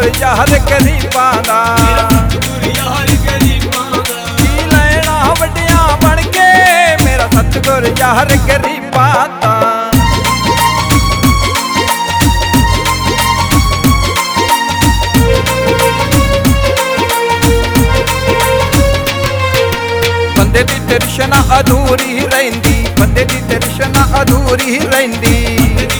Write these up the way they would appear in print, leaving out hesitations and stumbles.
ਸਤਿਗੁਰ ਯਾਰ ਗਰੀਬਾਂ ਦਾ। ਕੀ ਲੈਣਾ ਵੱਡਿਆਂ ਬਣ ਕੇ ਮੇਰਾ ਸਤਿਗੁਰ ਯਾਰ ਗਰੀਬਾਂ ਦਾ। ਬੰਦੇ ਦੀ ਤ੍ਰਿਸ਼ਨਾ ਅਧੂਰੀ ਰਹਿੰਦੀ, ਬੰਦੇ ਦੀ ਤ੍ਰਿਸ਼ਨਾ ਅਧੂਰੀ ਰਹਿੰਦੀ।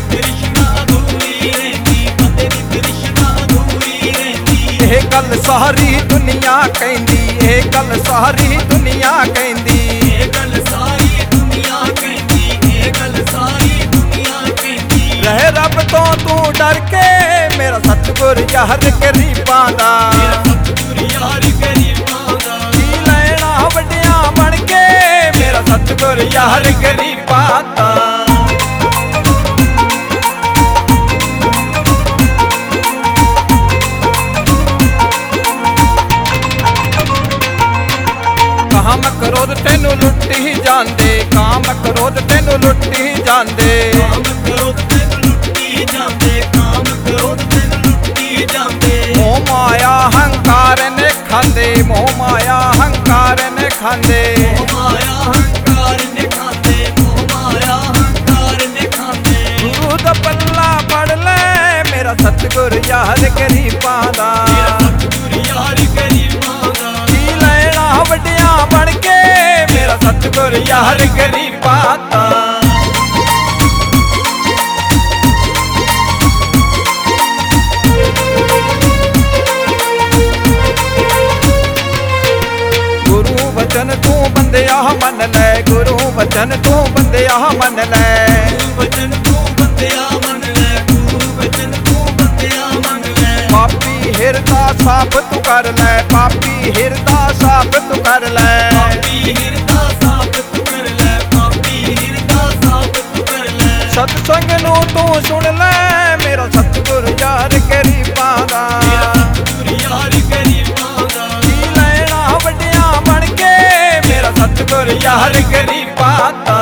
ਇਹ ਗੱਲ ਸਾਰੀ ਦੁਨੀਆ ਕਹਿੰਦੀ, ਇਹ ਗੱਲ ਸਾਰੀ ਦੁਨੀਆ ਕਹਿੰਦੀ। ਇਹ ਗੱਲ ਸਾਰੀ ਦੁਨੀਆ ਕਹਿੰਦੀ, ਇਹ ਗੱਲ ਸਾਰੀ ਦੁਨੀਆ ਕਹਿੰਦੀ। ਰਹਿ ਰੱਬ ਤੋਂ ਤੂੰ ਡਰ ਕੇ ਮੇਰਾ ਸਤਿਗੁਰ ਯਾਰ ਗਰੀਬਾਂ ਦਾ। ਸਤਿਗੁਰ ਯਾਰ ਗਰੀਬਾਂ ਦਾ। ਕੀ ਲੈਣਾ ਵੱਡਿਆਂ ਬਣ ਕੇ ਮੇਰਾ ਸਤਿਗੁਰ ਯਾਰ ਗਰੀਬਾਂ ਦਾ। ਕਾਮ ਕ੍ਰੋਧ ਤੈਨੂੰ ਲੁੱਟੀ ਜਾਂਦੇ, ਕਾਮ ਕ੍ਰੋਧ ਤੈਨੂੰ ਲੁੱਟੀ ਜਾਂਦੇ। ਕਾਮ ਕ੍ਰੋਧ ਤੈਨੂੰ ਲੁੱਟੀ ਜਾਂਦੇ, ਕਾਮ ਕ੍ਰੋਧ ਤੈਨੂੰ ਲੁੱਟੀ ਜਾਂਦੇ। ਮੋਹ ਮਾਇਆ ਹੰਕਾਰ ਨੇ ਖਾਂਦੇ, ਮੋਹ ਮਾਇਆ ਹੰਕਾਰ ਨੇ ਖਾਂਦੇ। ਮੋਹ ਮਾਇਆ ਹੰਕਾਰ ਨੇ ਖਾਂਦੇ, ਮੋਹ ਮਾਇਆ ਹੰਕਾਰ ਨੇ ਖਾਂਦੇ। ਗੁਰੂ ਦਾ ਪੱਲਾ ਫੜ ਲੈ ਮੇਰਾ ਸਤਿਗੁਰ ਯਾਰ ਗਰੀਬਾਂ ਦਾ। ਸਤਿਗੁਰ ਯਾਰ ਗਰੀਬਾਂ ਦਾ। ਕੀ ਲੈਣਾ ਵੱਡਿਆਂ ਬਣ ਕੇ ਮੇਰਾ ਸਤਿਗੁਰ ਯਾਰ ਗਰੀਬਾਂ ਦਾ। ਗੁਰੂ ਵਚਨ ਤੂੰ ਬੰਦਿਆ ਮੰਨ ਲੈ, ਗੁਰੂ ਵਚਨ ਤੂੰ ਬੰਦਿਆ ਮੰਨ ਲੈ। ਵਚਨ ਤੂੰ ਬੰਦਿਆ ਮੰਨ ਲੈ, ਗੁਰੂ ਵਚਨ ਤੂੰ ਬੰਦਿਆ ਮੰਨ ਲੈ। ਪਾਪੀ ਹਿਰਦਾ ਸਾਫ ਤੂੰ ਕਰ ਲੈ, ਪਾਪੀ ਹਿਰਦਾ ਸਾਫ ਤੂੰ ਕਰ ਲੈ। ਪਾਪੀ ਹਿਰਦਾ ਸਾਫ ਤੂੰ ਕਰ ਲੈ, ਪਾਪੀ ਹਿਰਦਾ ਸਾਫ ਤੂੰ ਕਰ ਲੈ। ਸਤਸੰਗ ਨੂੰ ਤੂੰ ਸੁਣ ਲੈ ਮੇਰਾ ਸਤਿਗੁਰ ਯਾਰ ਗਰੀਬਾਂ ਦਾ। ਸਤਿਗੁਰ ਯਾਰ ਗਰੀਬਾਂ ਦਾ। ਕੀ ਲੈਣਾ ਵੱਡਿਆਂ ਬਣ ਕੇ ਮੇਰਾ ਸਤਿਗੁਰ ਯਾਰ ਗਰੀਬਾਂ ਦਾ।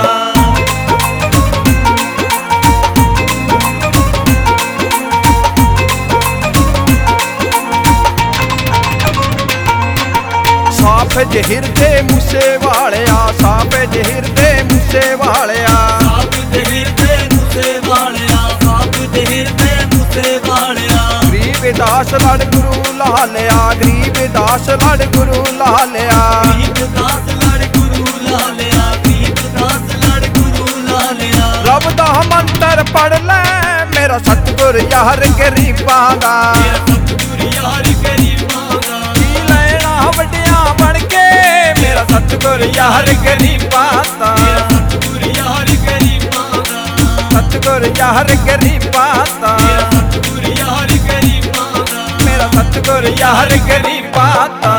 ਸਾਫ ਜਹਿਰ ਦੇ ਮੂਸੇ ਵਾਲਿਆ, ਸਾਫ ਜਹਿਰ ਦੇ ਮੂਸੇ ਵਾਲਿਆ। ਸਾਫ ਜਹਿਰ ਦੇ ਮੂਸੇ ਵਾਲਿਆ, ਸਾਫ ਜਹਿਰ ਦੇ ਮੂਸੇ ਵਾਲਿਆ। ਗਰੀਬਦਾਸ ਲੜ ਗੁਰੂ ਲਾ ਲਿਆ, ਗਰੀਬਦਾਸ ਲੜ ਗੁਰੂ ਲਾ ਲਿਆ। ਗਰੀਬਦਾਸ ਲੜ ਗੁਰੂ ਲਾ ਲਿਆ, ਗਰੀਬਦਾਸ ਲੜ ਗੁਰੂ ਲਾ ਲਿਆ। ਰੱਬ ਦਾ ਮੰਤਰ ਪੜ ਲੈ ਮੇਰਾ ਸਤਿਗੁਰ ਯਾਰ ਗਰੀਬਾਂ ਦਾ। ਸਤਿਗੁਰ ਯਾਰ ਗਰੀਬਾਂ ਦਾ। ਕੀ ਲੈਣਾ ਵੱਡਿਆਂ ਬਣ ਕੇ ਮੇਰਾ ਸਤਿਗੁਰ ਯਾਰ ਗਰੀਬਾਂ ਦਾ। ਸਤਿਗੁਰ ਯਾਰ ਗਰੀਬਾਂ ਦਾ। ਸਤਿਗੁਰ ਯਾਰ ਗਰੀਬਾਂ ਦਾ। ਸਤਿਗੁਰ ਯਾਰ ਗਰੀਬਾਂ ਦਾ। ਮੇਰਾ ਸਤਿਗੁਰ ਯਾਰ ਗਰੀਬਾਂ ਦਾ।